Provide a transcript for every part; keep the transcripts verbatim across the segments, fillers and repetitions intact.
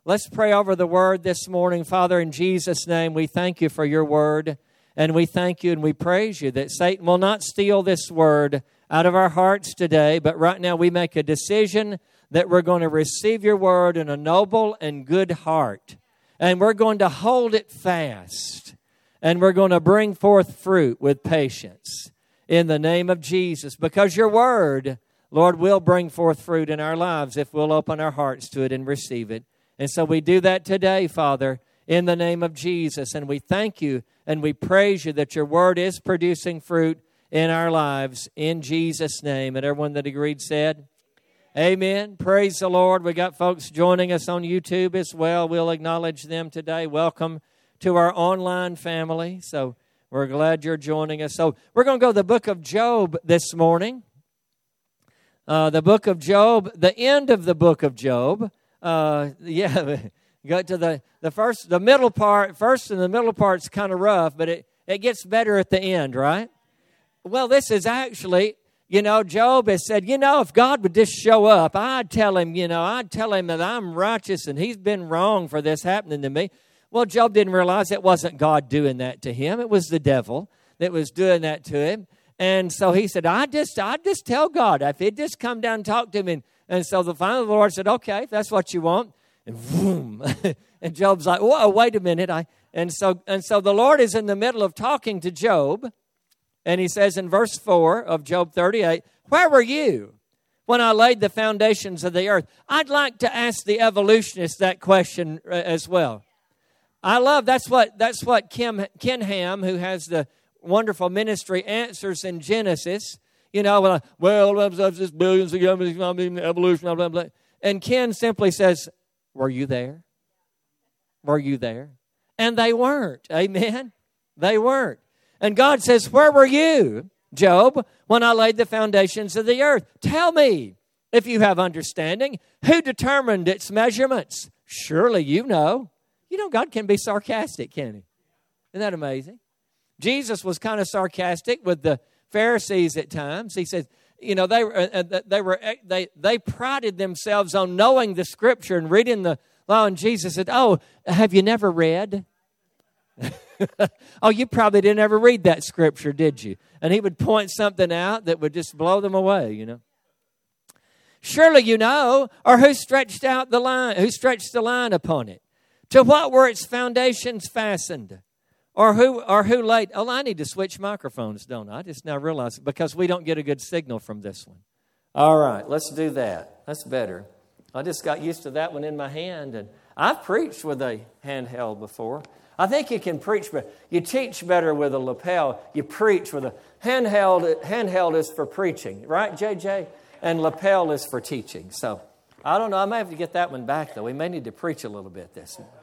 Let's pray over the Word this morning. Father, in Jesus' name, we thank you for your Word. And we thank you and we praise you that Satan will not steal this Word out of our hearts today. But right now we make a decision that we're going to receive your Word in a noble and good heart. And we're going to hold it fast. And we're going to bring forth fruit with patience in the name of Jesus. Because your Word, Lord, will bring forth fruit in our lives if we'll open our hearts to it and receive it. And so we do that today, Father, in the name of Jesus. And we thank you and we praise you that your Word is producing fruit in our lives in Jesus' name. And everyone that agreed said, amen. Praise the Lord. We got folks joining us on YouTube as well. We'll acknowledge them today. Welcome to our online family. So we're glad you're joining us. So we're going to go to the book of Job this morning. Uh, the book of Job, the end of the book of Job. Uh, yeah, go to the, the first, the middle part. First and the middle part's kind of rough, but it, it gets better at the end, right? Well, this is actually, you know, Job has said, you know, if God would just show up, I'd tell him, you know, I'd tell him that I'm righteous and he's been wrong for this happening to me. Well, Job didn't realize it wasn't God doing that to him. It was the devil that was doing that to him. And so he said, I just, I just tell God, if he'd just come down and talk to him. And, and so the finally the Lord said, okay, if that's what you want. And boom. And Job's like, whoa, wait a minute. I and so and so the Lord is in the middle of talking to Job. And he says in verse four of Job thirty-eight, where were you when I laid the foundations of the earth? I'd like to ask the evolutionists that question as well. I love, that's what that's what Kim Ken Ham, who has the wonderful ministry, answers in Genesis. You know, well, well there's billions of years, evolution, blah, blah, blah. And Ken simply says, were you there? Were you there? And they weren't. Amen? They weren't. And God says, where were you, Job, when I laid the foundations of the earth? Tell me, if you have understanding, who determined its measurements? Surely you know. You know, God can be sarcastic, can he? Isn't that amazing? Jesus was kind of sarcastic with the Pharisees at times. He said, you know, they were uh, they were they they prided themselves on knowing the Scripture and reading the law. And Jesus said, "Oh, have you never read? Oh, you probably didn't ever read that Scripture, did you?" And he would point something out that would just blow them away. You know, surely you know, or who stretched out the line? Who stretched the line upon it? To what were its foundations fastened? Or who or who laid... Oh, I need to switch microphones, don't I? I just now realize it because we don't get a good signal from this one. All right, let's do that. That's better. I just got used to that one in my hand. And I've preached with a handheld before. I think you can preach better. You teach better with a lapel. You preach with a... Handheld, handheld is for preaching, right, J J? And lapel is for teaching. So, I don't know. I may have to get that one back, though. We may need to preach a little bit this morning.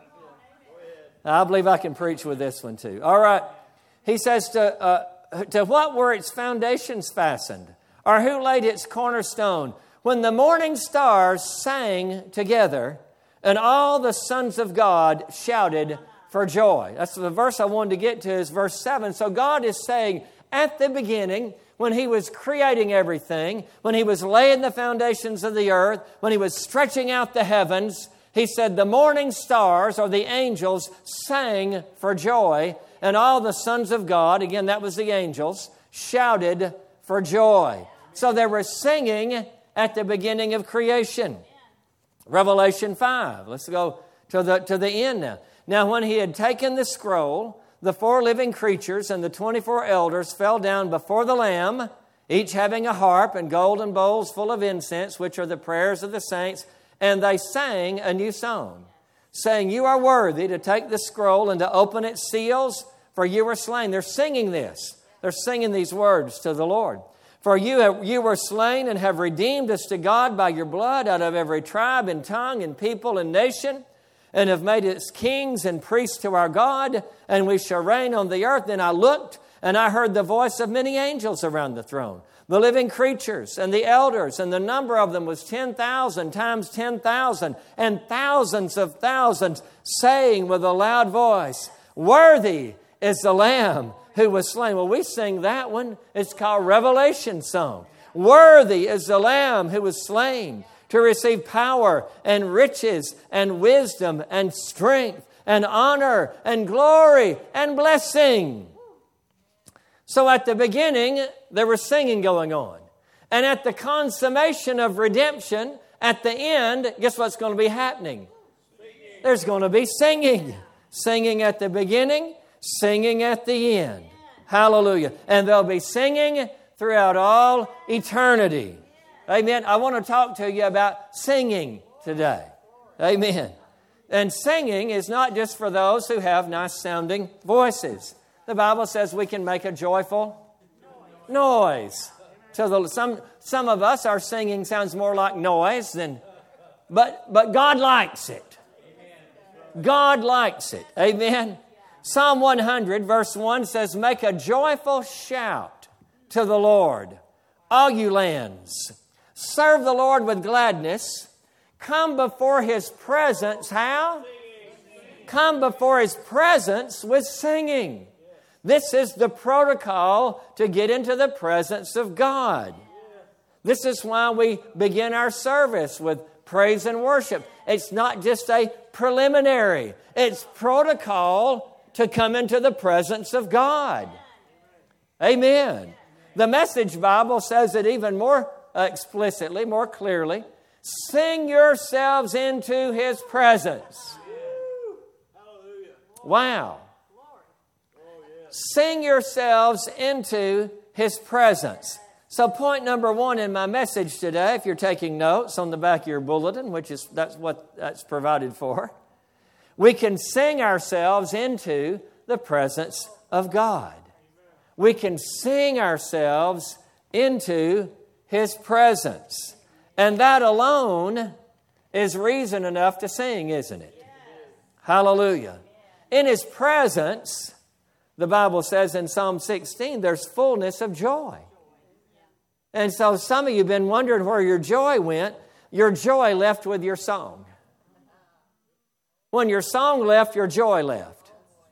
I believe I can preach with this one too. All right. He says, to, uh, to what were its foundations fastened? Or who laid its cornerstone? When the morning stars sang together and all the sons of God shouted for joy. That's the verse I wanted to get to is verse seven. So God is saying at the beginning, when he was creating everything, when he was laying the foundations of the earth, when he was stretching out the heavens, he said the morning stars, or the angels, sang for joy, and all the sons of God, again, that was the angels, shouted for joy. So they were singing at the beginning of creation. Revelation five. Let's go to the, to the end now. Now, when he had taken the scroll, the four living creatures and the twenty-four elders fell down before the Lamb, each having a harp and golden bowls full of incense, which are the prayers of the saints. And they sang a new song, saying, you are worthy to take the scroll and to open its seals, for you were slain. They're singing this. They're singing these words to the Lord. For you have, you were slain and have redeemed us to God by your blood out of every tribe and tongue and people and nation, and have made us kings and priests to our God, and we shall reign on the earth. Then I looked, and I heard the voice of many angels around the throne, the living creatures and the elders, and the number of them was ten thousand times ten thousand, and thousands of thousands, saying with a loud voice, worthy is the Lamb who was slain. Well, we sing that one. It's called Revelation Song. Worthy is the Lamb who was slain to receive power and riches and wisdom and strength and honor and glory and blessing. So at the beginning, there was singing going on. And at the consummation of redemption, at the end, guess what's going to be happening? There's going to be singing. Singing at the beginning, singing at the end. Hallelujah. And there'll be singing throughout all eternity. Amen. I want to talk to you about singing today. Amen. And singing is not just for those who have nice sounding voices. The Bible says we can make a joyful noise. So the, some some of us, our singing sounds more like noise than, but but God likes it. God likes it. Amen. Psalm one hundred verse one says, "Make a joyful shout to the Lord, all you lands. Serve the Lord with gladness. Come before His presence." How? Come before His presence with singing. This is the protocol to get into the presence of God. This is why we begin our service with praise and worship. It's not just a preliminary. It's protocol to come into the presence of God. Amen. The Message Bible says it even more explicitly, more clearly. Sing yourselves into His presence. Wow. Sing yourselves into His presence. So point number one in my message today, if you're taking notes on the back of your bulletin, which is that's what that's provided for, we can sing ourselves into the presence of God. We can sing ourselves into His presence. And that alone is reason enough to sing, isn't it? Hallelujah. In His presence, the Bible says in Psalm sixteen, there's fullness of joy. And so some of you have been wondering where your joy went. Your joy left with your song. When your song left, your joy left.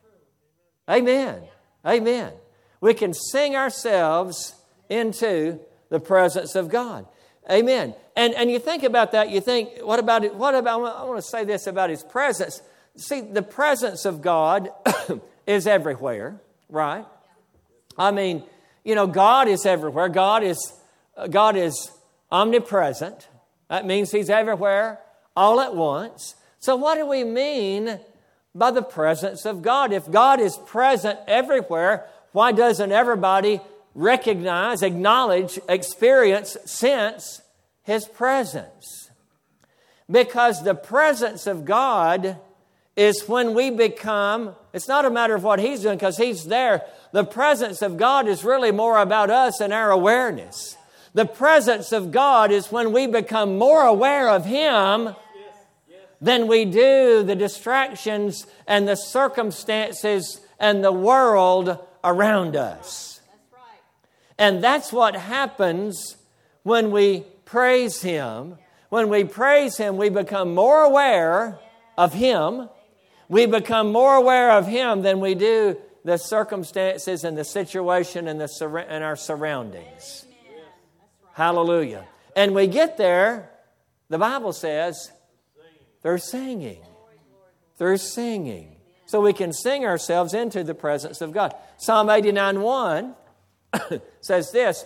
Amen. Amen. We can sing ourselves into the presence of God. Amen. And and you think about that, you think, what about it? What about, I want to say this about His presence. See, the presence of God is everywhere, right? I mean, you know, God is everywhere. God is God is omnipresent. That means He's everywhere all at once. So what do we mean by the presence of God? If God is present everywhere, why doesn't everybody recognize, acknowledge, experience, sense His presence? Because the presence of God is when we become, it's not a matter of what He's doing because He's there. The presence of God is really more about us and our awareness. The presence of God is when we become more aware of Him than we do the distractions and the circumstances and the world around us. And that's what happens when we praise Him. When we praise Him, we become more aware of Him. We become more aware of Him than we do the circumstances and the situation and, the sur- and our surroundings. Hallelujah. And we get there, the Bible says, through singing. Through singing. So we can sing ourselves into the presence of God. Psalm eighty-nine one says this,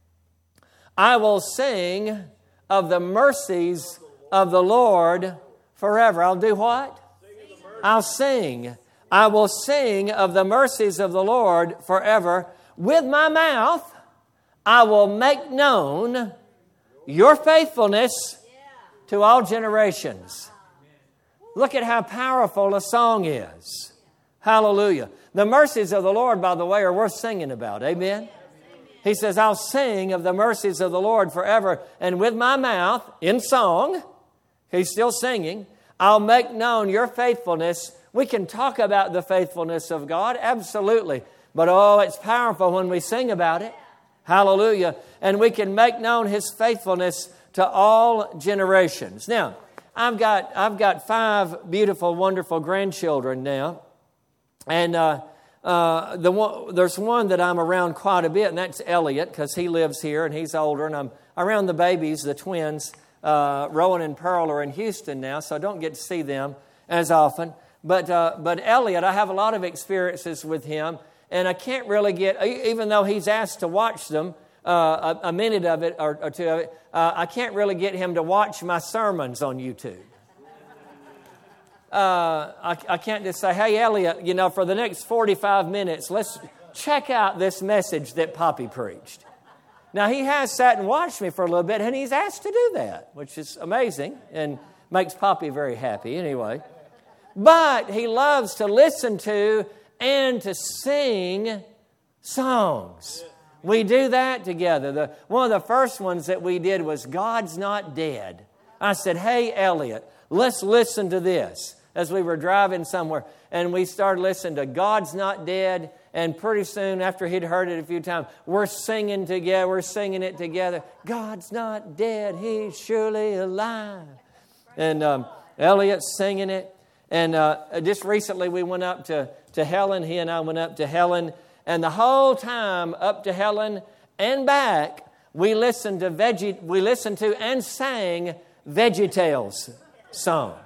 "I will sing of the mercies of the Lord forever." I'll do what? I'll sing. I will sing of the mercies of the Lord forever. With my mouth, I will make known your faithfulness to all generations. Look at how powerful a song is. Hallelujah. The mercies of the Lord, by the way, are worth singing about. Amen? He says, I'll sing of the mercies of the Lord forever. And with my mouth, in song, he's still singing, I'll make known your faithfulness. We can talk about the faithfulness of God, absolutely. But oh, it's powerful when we sing about it. Hallelujah. And we can make known His faithfulness to all generations. Now, I've got I've got five beautiful, wonderful grandchildren now. And uh, uh, the one, there's one that I'm around quite a bit, and that's Elliot, because he lives here and he's older. And I'm around the babies, the twins, Uh, Rowan and Pearl are in Houston now, so I don't get to see them as often. But uh, but Elliot, I have a lot of experiences with him, and I can't really get, even though he's asked to watch them, uh, a, a minute of it or, or two of it, uh, I can't really get him to watch my sermons on YouTube. Uh, I, I can't just say, hey, Elliot, you know, for the next forty-five minutes, let's check out this message that Poppy preached. Now, he has sat and watched me for a little bit, and he's asked to do that, which is amazing and makes Poppy very happy anyway. But he loves to listen to and to sing songs. We do that together. The, one of the first ones that we did was God's Not Dead. I said, hey, Elliot, let's listen to this. As we were driving somewhere, and we started listening to God's Not Dead, and pretty soon after he'd heard it a few times, we're singing together, we're singing it together. God's not dead, he's surely alive. And um, Elliot's singing it. And uh, just recently we went up to, to Helen, he and I went up to Helen, and the whole time up to Helen and back, we listened to Veggie, we listened to and sang VeggieTales songs.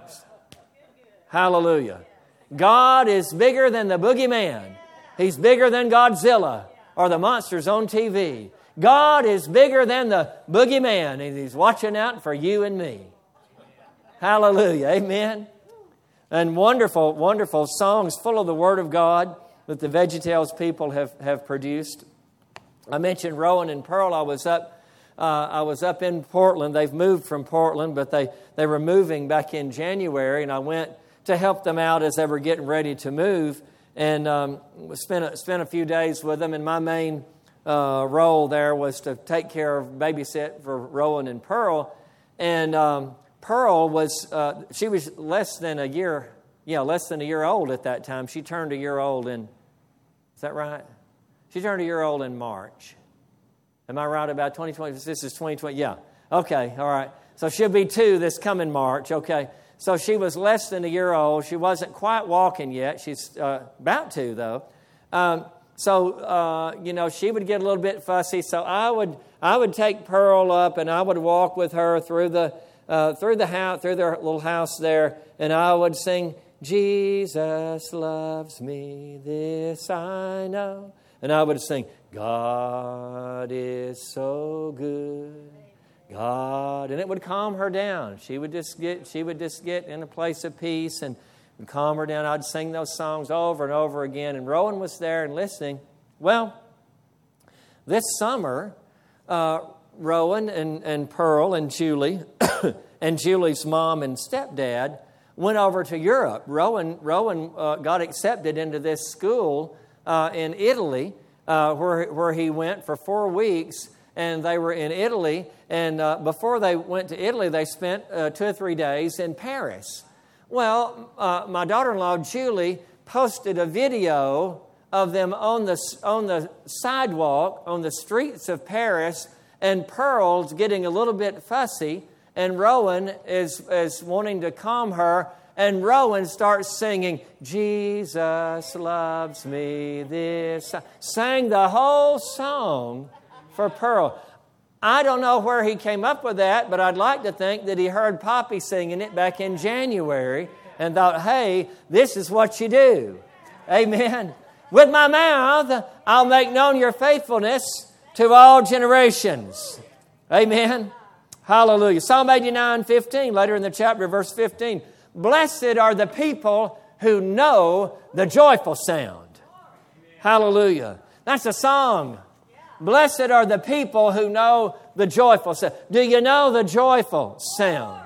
Hallelujah. God is bigger than the boogeyman. He's bigger than Godzilla or the monsters on T V. God is bigger than the boogeyman, and He's watching out for you and me. Hallelujah. Amen. And wonderful, wonderful songs full of the Word of God that the VeggieTales people have, have produced. I mentioned Rowan and Pearl. I was up Uh, I was up in Portland. They've moved from Portland, but they, they were moving back in January, and I went to help them out as they were getting ready to move, and um, spent, a, spent a few days with them. And my main uh, role there was to take care of, babysit for Rowan and Pearl. And um, Pearl was, uh, she was less than a year, yeah, less than a year old at that time. She turned a year old in, is that right? She turned a year old in March. Am I right about twenty twenty? This is twenty twenty. Yeah. Okay. All right. So she'll be two this coming March. Okay. So she was less than a year old. She wasn't quite walking yet. She's uh, about to, though. Um, so, uh, you know, she would get a little bit fussy. So I would I would take Pearl up, and I would walk with her through the uh, through the house, through their little house there, and I would sing, Jesus loves me, this I know. And I would sing, God is so good, God, and it would calm her down. She would just get, she would just get in a place of peace and would calm her down. I'd sing those songs over and over again, and Rowan was there and listening. Well, this summer, uh, Rowan and, and Pearl and Julie and Julie's mom and stepdad went over to Europe. Rowan, Rowan uh, got accepted into this school uh, in Italy, uh, where where he went for four weeks, and they were in Italy. And uh, before they went to Italy, they spent uh, two or three days in Paris. Well, uh, my daughter-in-law Julie posted a video of them on the on the sidewalk on the streets of Paris, and Pearl's getting a little bit fussy, and Rowan is is wanting to calm her. And Rowan starts singing, Jesus loves me, this. Sang the whole song for Pearl. I don't know where he came up with that, but I'd like to think that he heard Poppy singing it back in January and thought, hey, this is what you do. Amen. With my mouth, I'll make known your faithfulness to all generations. Amen. Hallelujah. Psalm eighty-nine fifteen, later in the chapter, verse fifteen. Blessed are the people who know the joyful sound. Hallelujah. That's a song. Blessed are the people who know the joyful sound. Do you know the joyful sound?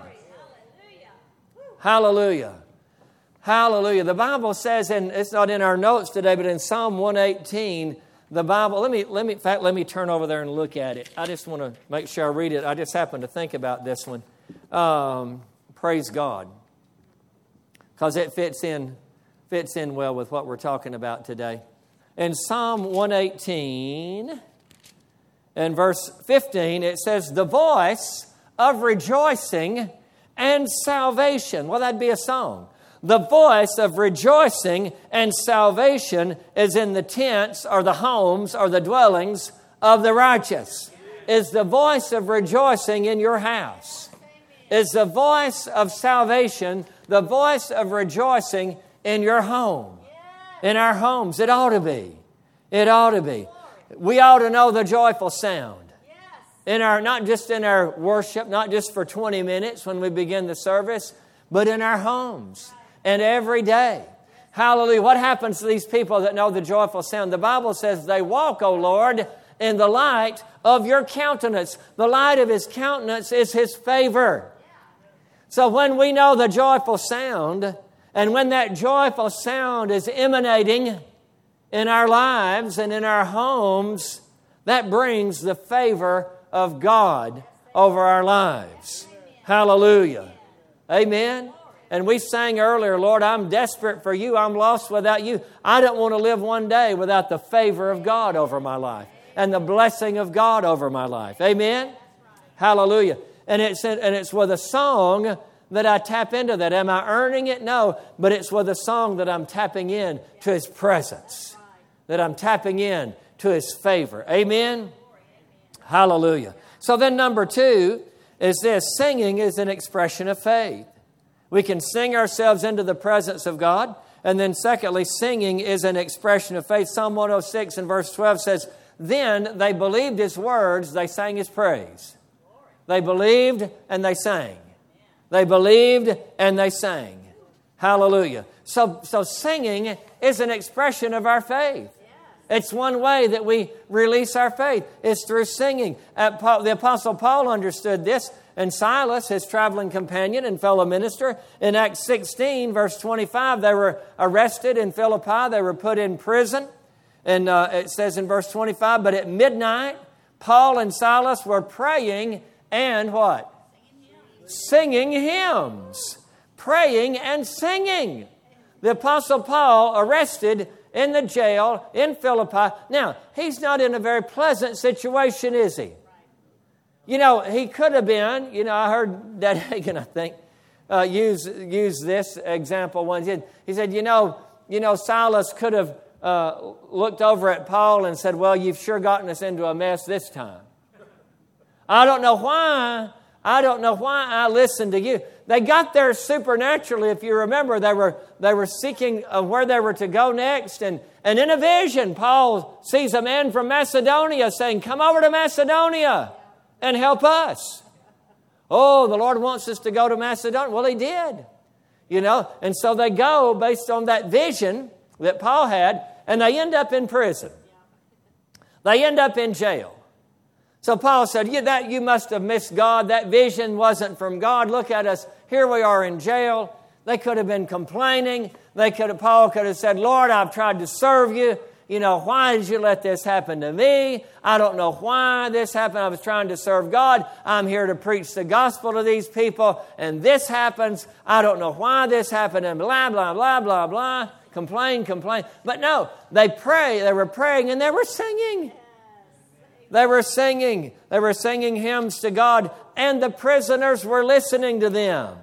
Hallelujah. Hallelujah. The Bible says, and it's not in our notes today, but in Psalm one eighteen, the Bible, let me, let me, in fact, let me turn over there and look at it. I just want to make sure I read it. I just happened to think about this one. Um, praise God. Because it fits in, fits in well with what we're talking about today. In Psalm one eighteen and verse fifteen, it says, the voice of rejoicing and salvation. Well, that'd be a song. The voice of rejoicing and salvation is in the tents or the homes or the dwellings of the righteous. Is the voice of rejoicing in your house? is the voice of salvation, the voice of rejoicing in your home. In our homes, it ought to be. It ought to be. We ought to know the joyful sound. In our, not just in our worship, not just for twenty minutes when we begin the service, but in our homes and every day. Hallelujah. What happens to these people that know the joyful sound? The Bible says they walk, O Lord, in the light of your countenance. The light of His countenance is His favor. So when we know the joyful sound, and when that joyful sound is emanating in our lives and in our homes, that brings the favor of God over our lives. Hallelujah. Amen. And we sang earlier, Lord, I'm desperate for you. I'm lost without you. I don't want to live one day without the favor of God over my life and the blessing of God over my life. Amen. Hallelujah. And it's, and it's with a song that I tap into that. Am I earning it? No. But it's with a song that I'm tapping in to His presence. That I'm tapping in to His favor. Amen? Hallelujah. So then number two is this. Singing is an expression of faith. We can sing ourselves into the presence of God. And then secondly, singing is an expression of faith. Psalm one oh six and verse twelve says, then they believed His words, they sang His praise. They believed and they sang. They believed and they sang. Hallelujah. So, so singing is an expression of our faith. It's one way that we release our faith. It's through singing. The Apostle Paul understood this. And Silas, his traveling companion and fellow minister, in Acts sixteen, verse twenty-five, they were arrested in Philippi. They were put in prison. And uh, it says in verse twenty-five, but at midnight, Paul and Silas were praying and what? Singing hymns. Praying and singing. The Apostle Paul, arrested in the jail in Philippi. Now, he's not in a very pleasant situation, is he? You know, he could have been, you know, I heard Dad Hagin, I think, uh, use use this example once. He said, you know, you know, Silas could have uh, looked over at Paul and said, well, you've sure gotten us into a mess this time. I don't know why. I don't know why I listened to you. They got there supernaturally. If you remember, they were they were seeking uh, where they were to go next. And, and in a vision, Paul sees a man from Macedonia saying, come over to Macedonia and help us. Oh, the Lord wants us to go to Macedonia. Well, He did. You know, and so they go based on that vision that Paul had, and they end up in prison. They end up in jail. So Paul said, yeah, that you must have missed God. That vision wasn't from God. Look at us. Here we are in jail. They could have been complaining. They could have, Paul could have said, Lord, I've tried to serve you. You know, why did you let this happen to me? I don't know why this happened. I was trying to serve God. I'm here to preach the gospel to these people. And this happens. I don't know why this happened. And blah, blah, blah, blah, blah. Complain, complain. But no, they pray. They were praying and they were singing. They were singing. They were singing hymns to God. And the prisoners were listening to them.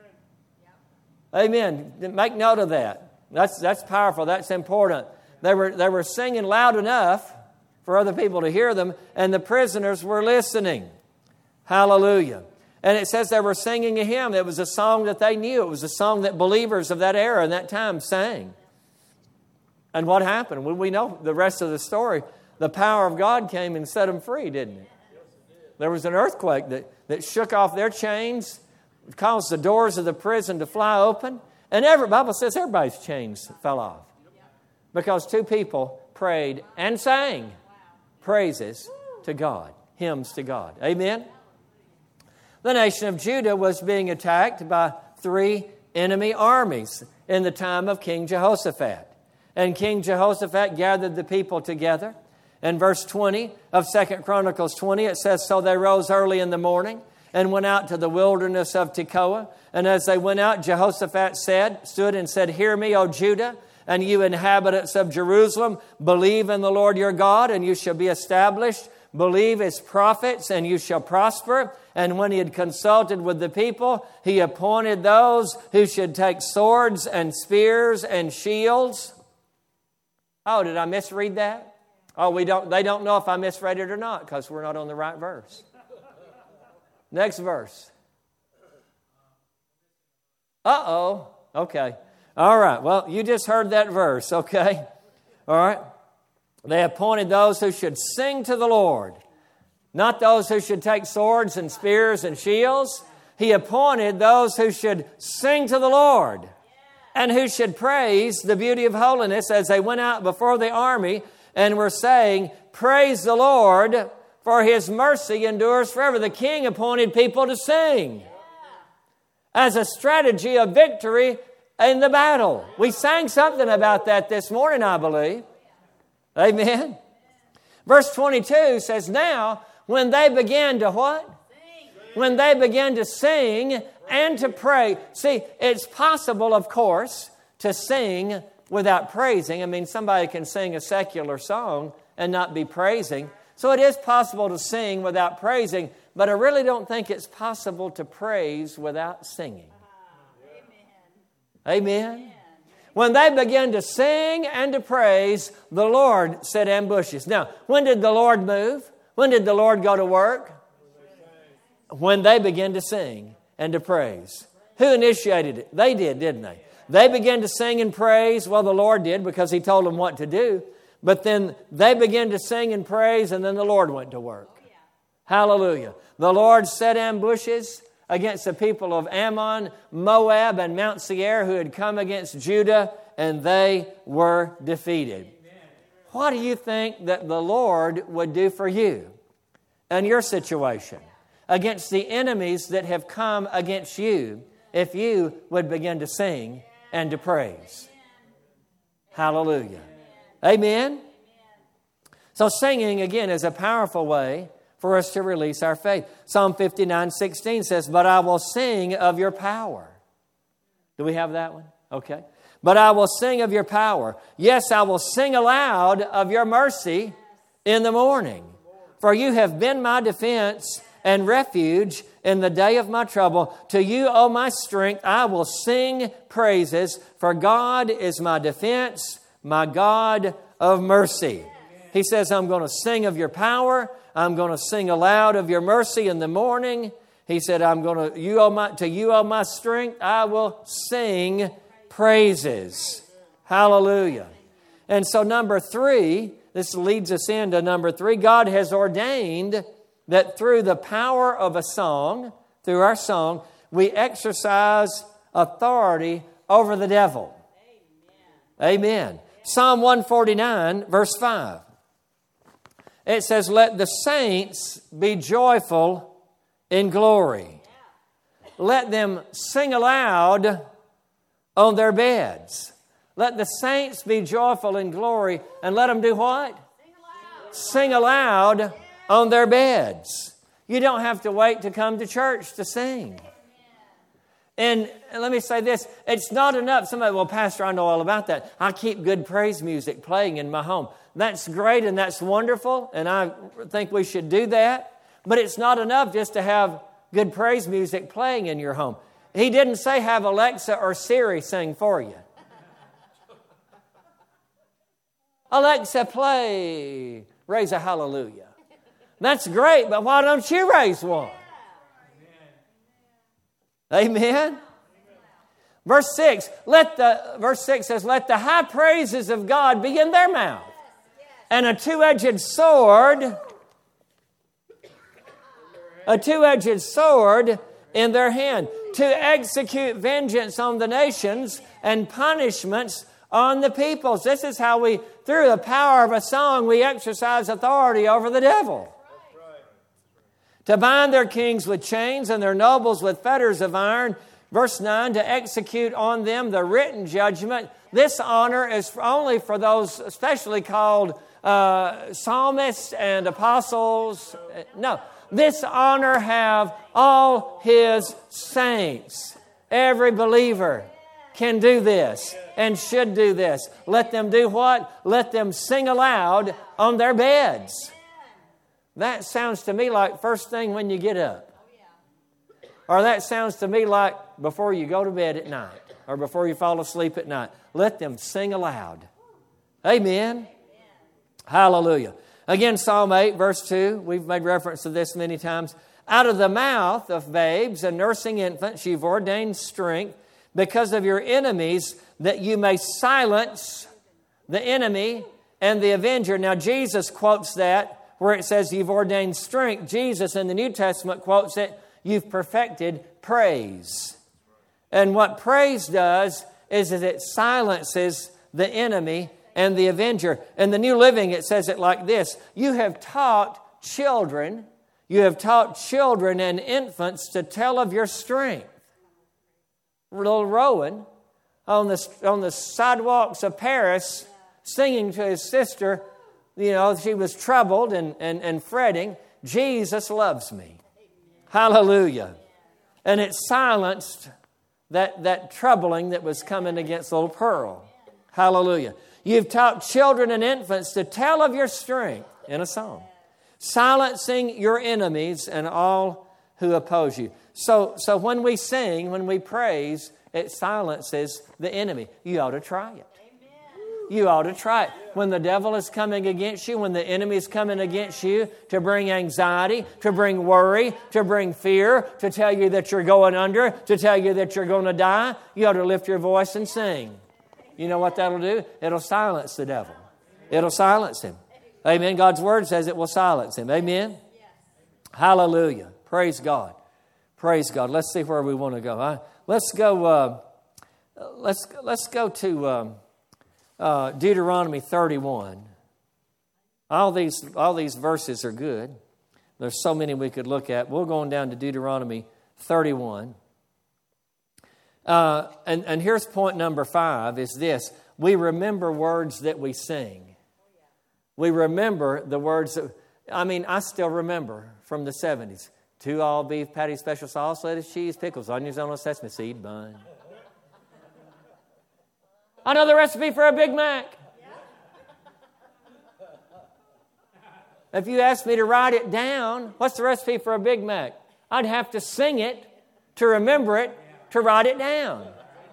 Amen. Amen. Make note of that. That's, that's powerful. That's important. They were, they were singing loud enough for other people to hear them. And the prisoners were listening. Hallelujah. And it says they were singing a hymn. It was a song that they knew. It was a song that believers of that era and that time sang. And what happened? Well, we know the rest of the story. The power of God came and set them free, didn't it? There was an earthquake that, that shook off their chains, caused the doors of the prison to fly open. And every Bible says everybody's chains fell off. Because two people prayed and sang praises to God, hymns to God. Amen? The nation of Judah was being attacked by three enemy armies in the time of King Jehoshaphat. And King Jehoshaphat gathered the people together. In verse twenty of Second Chronicles twenty, it says, so they rose early in the morning and went out to the wilderness of Tekoa. And as they went out, Jehoshaphat said, stood and said, hear me, O Judah, and you inhabitants of Jerusalem, believe in the Lord your God, and you shall be established. Believe His prophets, and you shall prosper. And when he had consulted with the people, he appointed those who should take swords and spears and shields. Oh, did I misread that? Oh, we don't. They don't know if I misread it or not because we're not on the right verse. Next verse. Uh-oh. Okay. All right. Well, you just heard that verse, okay? All right. They appointed those who should sing to the Lord, not those who should take swords and spears and shields. He appointed those who should sing to the Lord and who should praise the beauty of holiness as they went out before the army and were saying, praise the Lord, for His mercy endures forever. The king appointed people to sing as a strategy of victory in the battle. We sang something about that this morning, I believe. Amen. Verse twenty-two says, now, when they began to what? Sing. When they began to sing and to pray. See, it's possible, of course, to sing without praising. I mean, somebody can sing a secular song and not be praising. So it is possible to sing without praising, but I really don't think it's possible to praise without singing. Amen. Amen. When they began to sing and to praise, the Lord set ambushes. Now, when did the Lord move? When did the Lord go to work? When they began to sing and to praise. Who initiated it? They did, didn't they? They began to sing and praise. Well, the Lord did because He told them what to do. But then they began to sing and praise, and then the Lord went to work. Hallelujah. The Lord set ambushes against the people of Ammon, Moab, and Mount Seir who had come against Judah, and they were defeated. Amen. What do you think that the Lord would do for you and your situation against the enemies that have come against you if you would begin to sing and to praise? Hallelujah. Amen. So singing, again, is a powerful way for us to release our faith. Psalm fifty-nine sixteen says, but I will sing of your power. Do we have that one? Okay. But I will sing of your power. Yes, I will sing aloud of your mercy in the morning. For you have been my defense and refuge in the day of my trouble. To you, O my strength, I will sing praises. For God is my defense, my God of mercy. He says, I'm going to sing of your power. I'm going to sing aloud of your mercy in the morning. He said, I'm going to, you, oh my, to you, O my strength, I will sing praises. Hallelujah. And so number three, this leads us into number three. God has ordained that through the power of a song, through our song, we exercise authority over the devil. Amen. Amen. Psalm one forty-nine, verse five. It says, let the saints be joyful in glory. Let them sing aloud on their beds. Let the saints be joyful in glory. And let them do what? Sing aloud, sing aloud on their beds. You don't have to wait to come to church to sing. And let me say this, it's not enough. Somebody, well, Pastor, I know all about that. I keep good praise music playing in my home. That's great and that's wonderful, and I think we should do that. But it's not enough just to have good praise music playing in your home. He didn't say have Alexa or Siri sing for you. Alexa, play, raise a hallelujah. That's great, but why don't you raise one? Amen. Verse six, let the verse six says, let the high praises of God be in their mouth, and a two-edged sword, a two-edged sword in their hand, to execute vengeance on the nations and punishments on the peoples. This is how we, through the power of a song, we exercise authority over the devil. To bind their kings with chains and their nobles with fetters of iron. Verse nine, to execute on them the written judgment. This honor is only for those especially called uh, psalmists and apostles. No, this honor have all His saints. Every believer can do this and should do this. Let them do what? Let them sing aloud on their beds. That sounds to me like first thing when you get up. Or that sounds to me like before you go to bed at night or before you fall asleep at night. Let them sing aloud. Amen. Amen. Hallelujah. Again, Psalm eight, verse two. We've made reference to this many times. Out of the mouth of babes and nursing infants, you've ordained strength. because of your enemies, that you may silence the enemy and the avenger. Now, Jesus quotes that where it says you've ordained strength. Jesus in the New Testament quotes it, you've perfected praise. And what praise does is that it silences the enemy and the avenger. In the New Living, it says it like this: you have taught children, you have taught children and infants to tell of your strength. Little Rowan on the, on the sidewalks of Paris singing to his sister, you know, she was troubled and, and, and fretting, Jesus loves me. Hallelujah. And it silenced that, that troubling that was coming against little Pearl. Hallelujah. You've taught children and infants to tell of your strength in a song, silencing your enemies and all who oppose you. So, so when we sing, when we praise, it silences the enemy. You ought to try it. You ought to try it. When the devil is coming against you, when the enemy is coming against you to bring anxiety, to bring worry, to bring fear, to tell you that you're going under, to tell you that you're going to die, you ought to lift your voice and sing. You know what that'll do? It'll silence the devil. It'll silence him. Amen. God's Word says it will silence him. Amen. Hallelujah. Praise God. Praise God. Let's see where we want to go. Huh? Let's go. Uh, let's let's go to um, uh, Deuteronomy thirty-one. All these all these verses are good. There's so many we could look at. We're going down to Deuteronomy thirty-one. Uh, and, and here's point number five is this. We remember words that we sing. We remember the words that, I mean, I still remember from the seventies. Two all beef patty, special sauce, lettuce, cheese, pickles, onions on a sesame seed bun. I know the recipe for a Big Mac. If you asked me to write it down, what's the recipe for a Big Mac? I'd have to sing it to remember it, to write it down.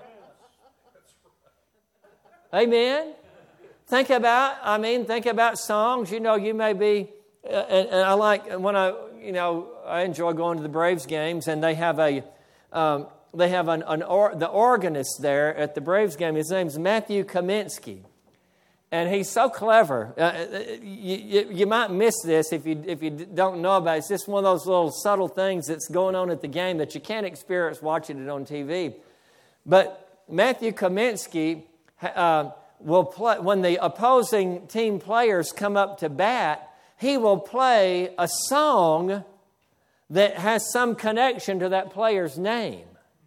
Amen. Think about, I mean, think about songs. You know, you may be, uh, and, and I like when I, you know, I enjoy going to the Braves games, and they have a, um, they have an, an or, the organist there at the Braves game. His name's Matthew Kaminsky, and he's so clever. Uh, you, you, you might miss this if you if you don't know about it. It's just one of those little subtle things that's going on at the game that you can't experience watching it on T V. But Matthew Kaminsky uh, will play when the opposing team players come up to bat. He will play a song that has some connection to that player's name.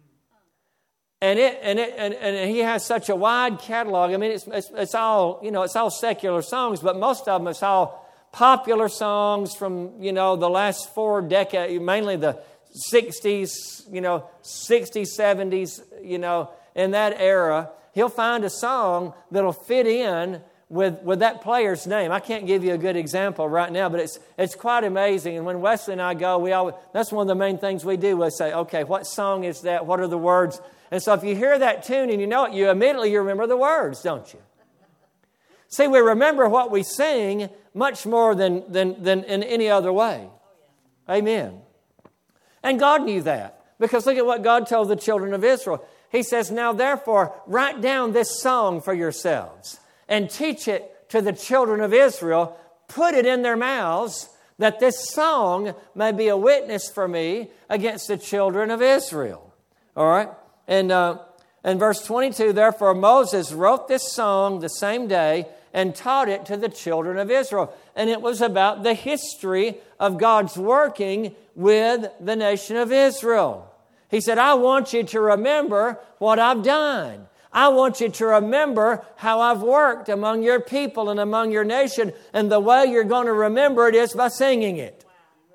And it and it and, and he has such a wide catalog. I mean, it's, it's it's all, you know, it's all secular songs, but most of them it's all popular songs from, you know, the last four decades, mainly the sixties, you know, sixties, seventies, you know, in that era. He'll find a song that'll fit in with, with that player's name. I can't give you a good example right now, but it's it's quite amazing. And when Wesley and I go, we always, that's one of the main things we do. We say, okay, what song is that? What are the words? And so if you hear that tune and you know it, you immediately you remember the words, don't you? See, we remember what we sing much more than, than, than in any other way. Amen. And God knew that. Because look at what God told the children of Israel. He says, now therefore, write down this song for yourselves and teach it to the children of Israel. Put it in their mouths, that this song may be a witness for me against the children of Israel. All right? And uh, in verse twenty-two, therefore Moses wrote this song the same day and taught it to the children of Israel. And it was about the history of God's working with the nation of Israel. He said, I want you to remember what I've done. I want you to remember how I've worked among your people and among your nation. And the way you're going to remember it is by singing it.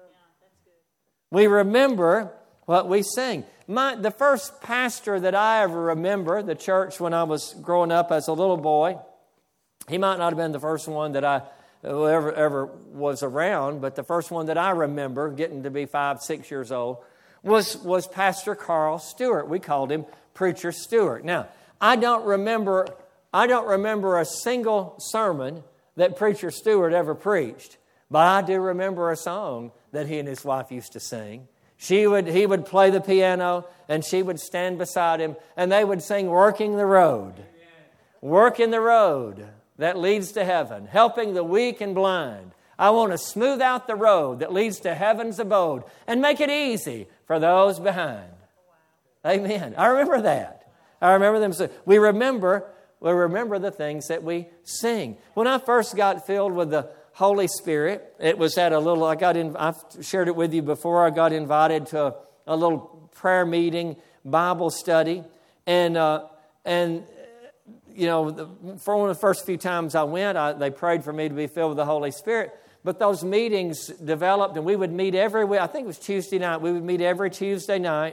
We remember what we sing. My, the first pastor that I ever remember, the church when I was growing up as a little boy, he might not have been the first one that I ever, ever was around, but the first one that I remember, getting to be five, six years old, was, was Pastor Carl Stewart. We called him Preacher Stewart. Now, I don't remember I don't remember a single sermon that Preacher Stewart ever preached, but I do remember a song that he and his wife used to sing. She would, he would play the piano, and she would stand beside him, and they would sing Working the Road. Working the road that leads to heaven, helping the weak and blind. I want to smooth out the road that leads to heaven's abode and make it easy for those behind. Amen. I remember that. I remember them saying, we remember, we remember the things that we sing. When I first got filled with the Holy Spirit, it was at a little, I got in, I've shared it with you before, I got invited to a, a little prayer meeting, Bible study, and, uh, and, you know, the, for one of the first few times I went, I, they prayed for me to be filled with the Holy Spirit. But those meetings developed, and we would meet every week. I think it was Tuesday night. We would meet every Tuesday night.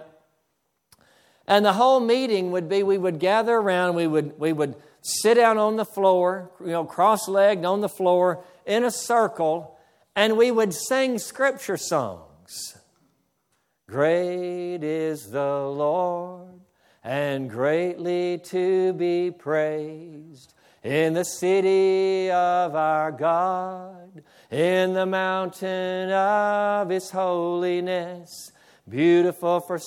And the whole meeting would be, we would gather around, we would we would sit down on the floor, you know, cross-legged on the floor in a circle, and we would sing scripture songs. Great is the Lord, and greatly to be praised in the city of our God, in the mountain of His holiness, beautiful for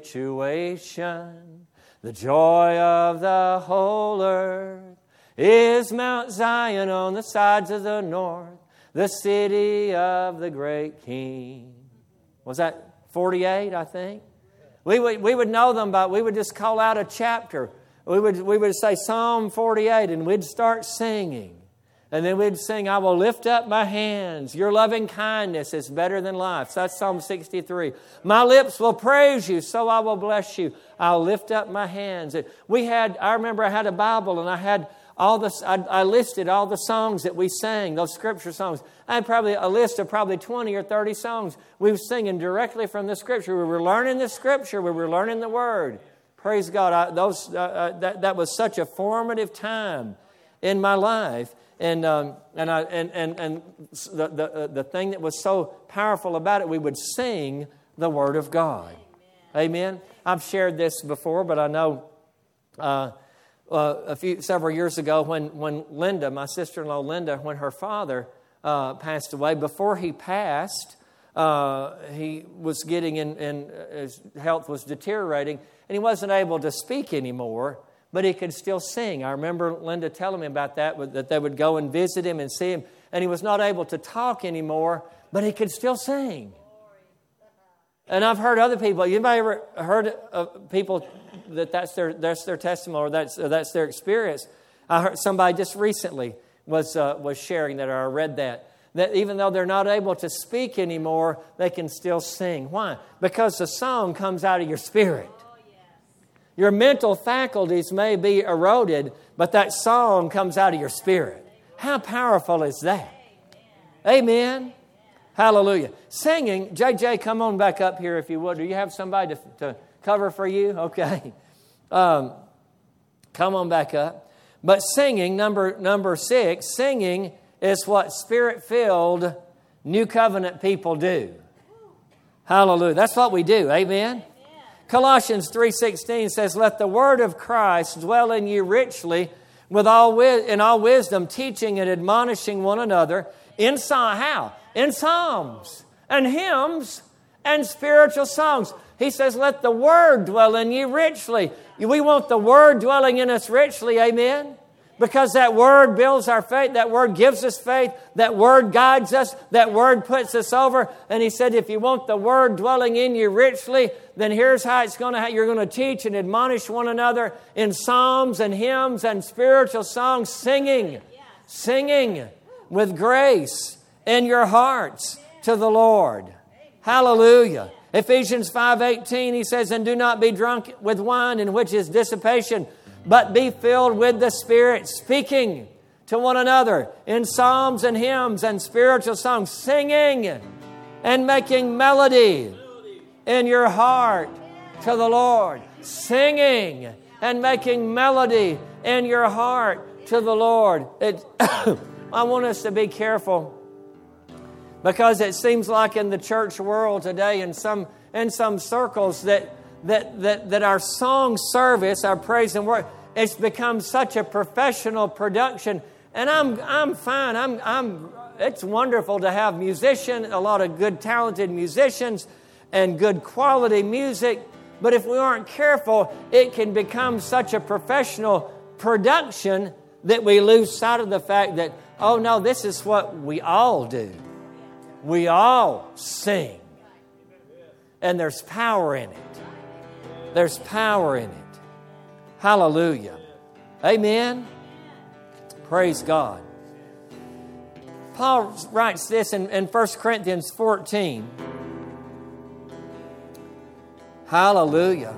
situation. The joy of the whole earth is Mount Zion on the sides of the north, the city of the great King. Was that forty-eight, I think? We would, we would know them by, we would just call out a chapter. We would, we would say Psalm forty-eight, and we'd start singing. And then we'd sing, I will lift up my hands. Your loving kindness is better than life. So that's Psalm sixty-three. My lips will praise you, so I will bless you. I'll lift up my hands. We had, I remember I had a Bible, and I had all this, I, I listed all the songs that we sang, those scripture songs. I had probably a list of probably twenty or thirty songs we were singing directly from the Scripture. We were learning the Scripture. We were learning the Word. Praise God. I, those, uh, uh, that, that was such a formative time in my life. And um, and I and and and the the uh, the thing that was so powerful about it, we would sing the Word of God. Amen. Amen. I've shared this before, but I know uh, uh, a few several years ago when when Linda, my sister-in-law Linda, when her father uh, passed away, before he passed, uh, he was getting in, in his health was deteriorating, and he wasn't able to speak anymore. But he could still sing. I remember Linda telling me about that, that they would go and visit him and see him. And he was not able to talk anymore, but he could still sing. And I've heard other people, you may ever heard of people that that's their, that's their testimony or that's, or that's their experience. I heard somebody just recently was, uh, was sharing that, or I read that, that even though they're not able to speak anymore, they can still sing. Why? Because the song comes out of your spirit. Your mental faculties may be eroded, but that song comes out of your spirit. How powerful is that? Amen. Hallelujah. Singing, J J, come on back up here if you would. Do you have somebody to, to cover for you? Okay. Um, come on back up. But singing, number, number six, singing is what Spirit-filled New Covenant people do. Hallelujah. That's what we do. Amen. Colossians three sixteen says, let the word of Christ dwell in you richly with all in all wisdom, teaching and admonishing one another in how? In psalms and hymns and spiritual songs. He says, let the word dwell in you richly. We want the word dwelling in us richly, amen? Because that word builds our faith. That word gives us faith. That word guides us. That word puts us over. And he said, if you want the word dwelling in you richly, then here's how it's going to happen. You're going to teach and admonish one another in psalms and hymns and spiritual songs, singing, singing with grace in your hearts to the Lord. Hallelujah. Ephesians five eighteen, he says, and do not be drunk with wine, in which is dissipation, but be filled with the Spirit, speaking to one another in psalms and hymns and spiritual songs, singing and making melody in your heart to the Lord. Singing and making melody in your heart to the Lord. It, I want us to be careful, because it seems like in the church world today, in some in some circles, that that that that our song service, our praise and worship, it's become such a professional production. And I'm I'm fine. I'm I'm. It's wonderful to have musicians, a lot of good, talented musicians, and good quality music. But if we aren't careful, it can become such a professional production that we lose sight of the fact that, oh no, this is what we all do. We all sing. And there's power in it. There's power in it. Hallelujah. Amen. Praise God. Paul writes this in, in First Corinthians fourteen. Hallelujah.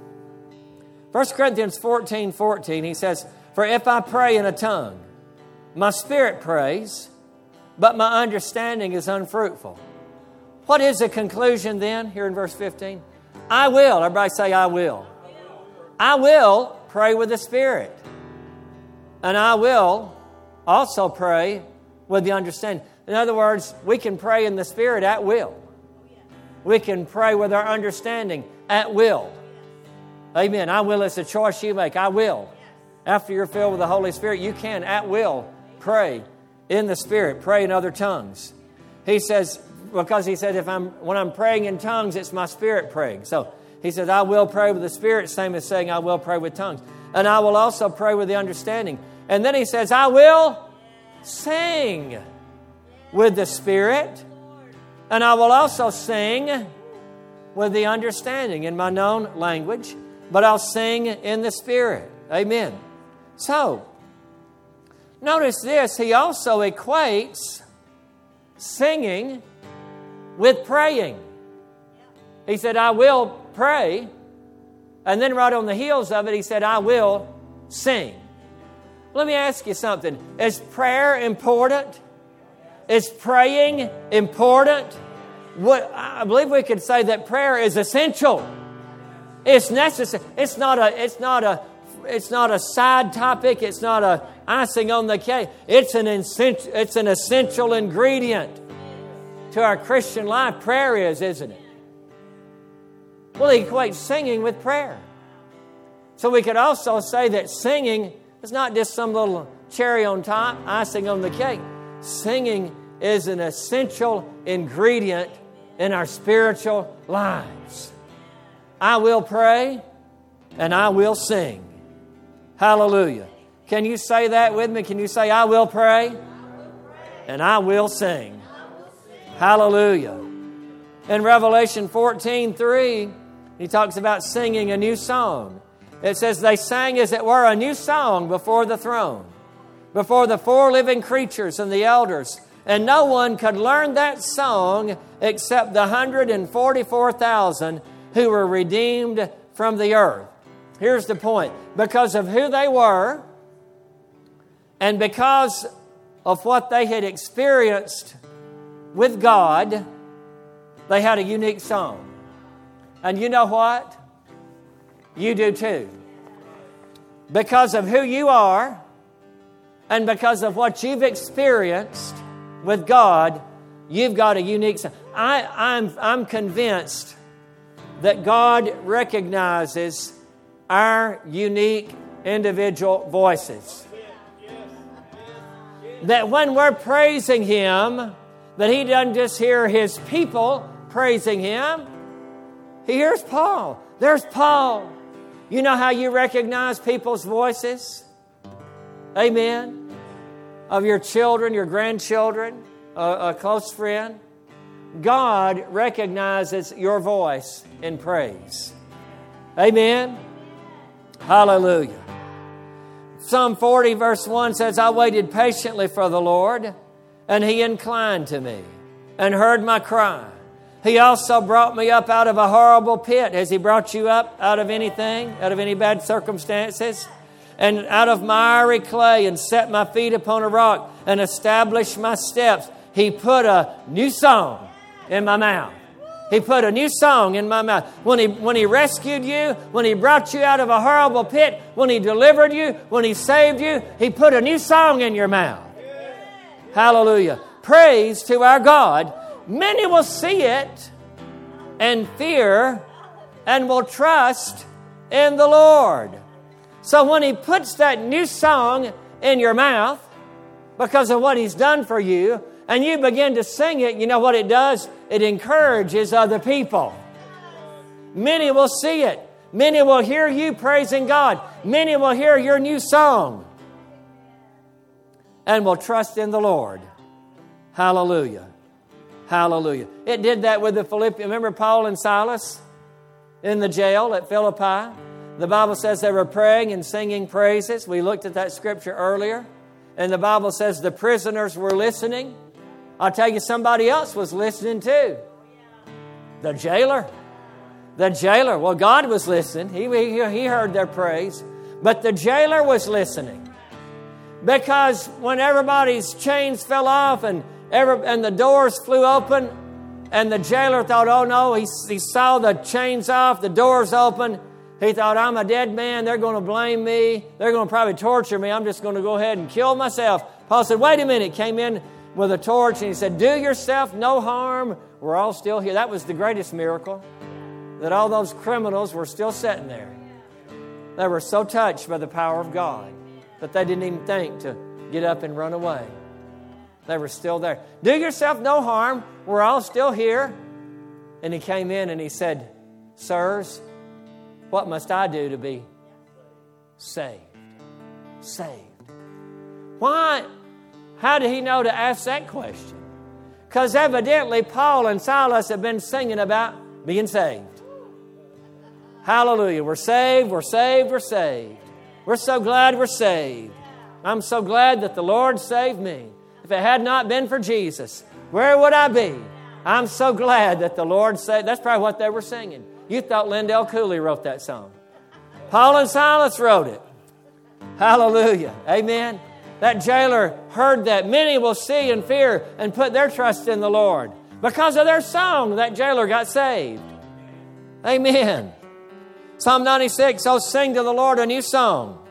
First Corinthians fourteen, fourteen, he says, "For if I pray in a tongue, my spirit prays, but my understanding is unfruitful." What is the conclusion then, here in verse fifteen? I will. Everybody say, I will. I will pray with the Spirit. And I will also pray with the understanding. In other words, we can pray in the Spirit at will. We can pray with our understanding at will. Amen. I will is a choice you make. I will. After you're filled with the Holy Spirit, you can at will pray in the Spirit. Pray in other tongues. He says, because he said, if I'm when I'm praying in tongues, it's my spirit praying. So he says, I will pray with the Spirit, same as saying I will pray with tongues. And I will also pray with the understanding. And then he says, I will sing with the Spirit. And I will also sing with the understanding in my known language. But I'll sing in the Spirit. Amen. So, notice this. He also equates singing with praying. He said, I will pray. And then right on the heels of it, he said, I will sing. Let me ask you something. Is prayer important? Is praying important? What, I believe we could say that prayer is essential. It's necessary. It's not a, it's not a, it's not a side topic. It's not a icing on the cake. It's an essential, it's an essential ingredient to our Christian life. Prayer is, isn't it? Well, he equates singing with prayer. So we could also say that singing is not just some little cherry on top, icing on the cake. Singing is an essential ingredient in our spiritual lives. I will pray and I will sing. Hallelujah. Can you say that with me? Can you say, I will pray and I will sing? Hallelujah. In Revelation fourteen three, he talks about singing a new song. It says they sang as it were a new song before the throne, before the four living creatures and the elders. And no one could learn that song except the one hundred forty-four thousand who were redeemed from the earth. Here's the point. Because of who they were and because of what they had experienced with God, they had a unique song. And you know what? You do too. Because of who you are and because of what you've experienced with God, you've got a unique song. I, I'm, I'm convinced that God recognizes our unique individual voices. That when we're praising Him, that He doesn't just hear His people praising Him. He hears Paul. There's Paul. You know how you recognize people's voices? Amen. Of your children, your grandchildren, a, a close friend. God recognizes your voice in praise. Amen. Hallelujah. Psalm forty verse one says, I waited patiently for the Lord, and He inclined to me and heard my cry. He also brought me up out of a horrible pit. Has He brought you up out of anything, out of any bad circumstances? And out of miry clay, and set my feet upon a rock and established my steps. He put a new song in my mouth. He put a new song in my mouth. When he, when he rescued you, when He brought you out of a horrible pit, when He delivered you, when He saved you, He put a new song in your mouth. Hallelujah. Praise to our God. Many will see it and fear and will trust in the Lord. So when He puts that new song in your mouth because of what He's done for you, and you begin to sing it, you know what it does? It encourages other people. Many will see it. Many will hear you praising God. Many will hear your new song and will trust in the Lord. Hallelujah. Hallelujah. It did that with the Philippians. Remember Paul and Silas in the jail at Philippi? The Bible says they were praying and singing praises. We looked at that scripture earlier. And the Bible says the prisoners were listening. I'll tell you, somebody else was listening too. The jailer. The jailer. Well, God was listening. He, he, he heard their praise. But the jailer was listening. Because when everybody's chains fell off and, every, and the doors flew open, and the jailer thought, oh no, he, he saw the chains off, the doors open. He thought, I'm a dead man. They're going to blame me. They're going to probably torture me. I'm just going to go ahead and kill myself. Paul said, wait a minute. He came in with a torch and he said, do yourself no harm. We're all still here. That was the greatest miracle, that all those criminals were still sitting there. They were so touched by the power of God that they didn't even think to get up and run away. They were still there. Do yourself no harm. We're all still here. And he came in and he said, sirs, what must I do to be saved? Saved. Why? How did he know to ask that question? Because evidently Paul and Silas have been singing about being saved. Hallelujah. We're saved, we're saved, we're saved. We're so glad we're saved. I'm so glad that the Lord saved me. If it had not been for Jesus, where would I be? I'm so glad that the Lord saved. That's probably what they were singing. You thought Lindell Cooley wrote that song. Paul and Silas wrote it. Hallelujah. Amen. That jailer heard that. Many will see and fear and put their trust in the Lord. Because of their song, that jailer got saved. Amen. Psalm ninety-six, oh, sing to the Lord a new song.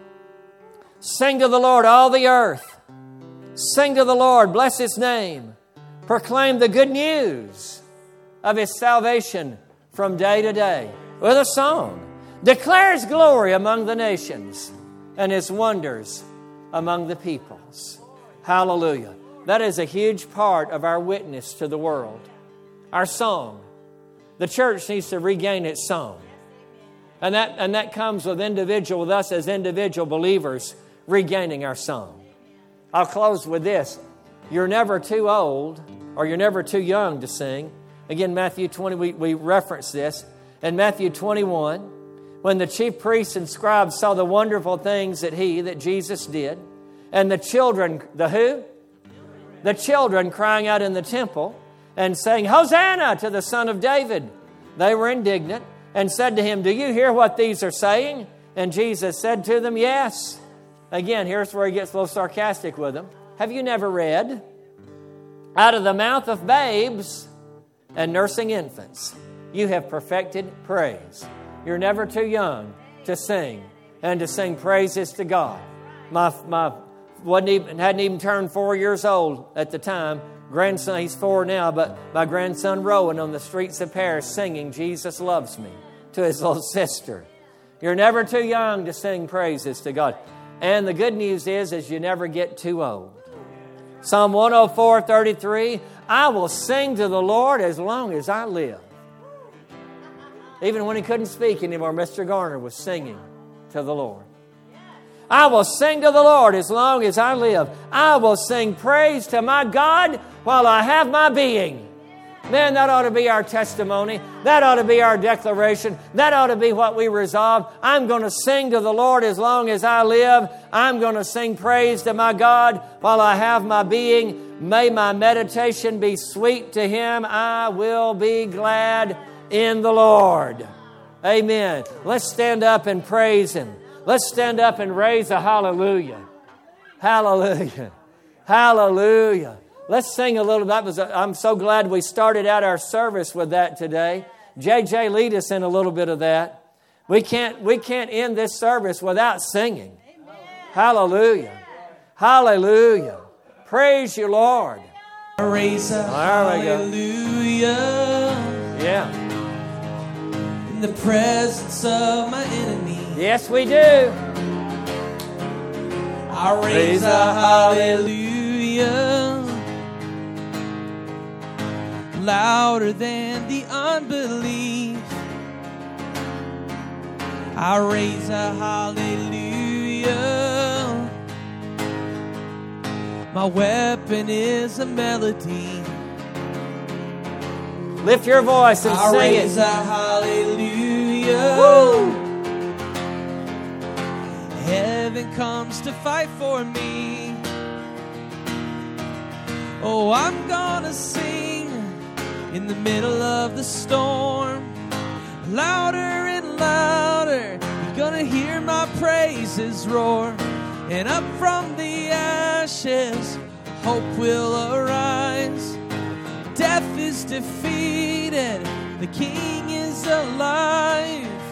Sing to the Lord, all the earth. Sing to the Lord, bless His name. Proclaim the good news of His salvation from day to day with a song. Declare His glory among the nations and His wonders among the peoples. Hallelujah. That is a huge part of our witness to the world. Our song. The church needs to regain its song. And that, and that comes with individual, with us as individual believers regaining our song. I'll close with this. You're never too old or you're never too young to sing. Again, Matthew twenty, we, we reference this. In Matthew twenty-one, when the chief priests and scribes saw the wonderful things that he, that Jesus did, and the children, the who? The children crying out in the temple and saying, Hosanna to the Son of David. They were indignant and said to him, do you hear what these are saying? And Jesus said to them, yes. Again, here's where he gets a little sarcastic with them. Have you never read? Out of the mouth of babes and nursing infants, you have perfected praise. You're never too young to sing and to sing praises to God. My my wasn't even hadn't even turned four years old at the time. Grandson, he's four now, but my grandson Rowan on the streets of Paris singing Jesus Loves Me to his little sister. You're never too young to sing praises to God. And the good news is, is you never get too old. Psalm one oh four, thirty-three, I will sing to the Lord as long as I live. Even when he couldn't speak anymore, Mister Garner was singing to the Lord. I will sing to the Lord as long as I live. I will sing praise to my God while I have my being. Man, that ought to be our testimony. That ought to be our declaration. That ought to be what we resolve. I'm going to sing to the Lord as long as I live. I'm going to sing praise to my God while I have my being. May my meditation be sweet to Him. I will be glad in the Lord. Amen. Let's stand up and praise Him. Let's stand up and raise a hallelujah. Hallelujah. Hallelujah. Let's sing a little. That was. A, I'm so glad we started out our service with that today. J J, lead us in a little bit of that. We can't. We can't end this service without singing. Amen. Hallelujah. Hallelujah. Praise you, Lord. Raise a hallelujah. Yeah. In the presence of my enemy. Yes, we do. I raise, raise a hallelujah. Louder than the unbelief. I raise a hallelujah. My weapon is a melody. Lift your voice and I sing raise it. a hallelujah. Woo! Heaven comes to fight for me. Oh, I'm gonna sing in the middle of the storm. Louder and louder, you're gonna hear my praises roar. And up from the ashes, hope will arise. Death is defeated, the King is alive.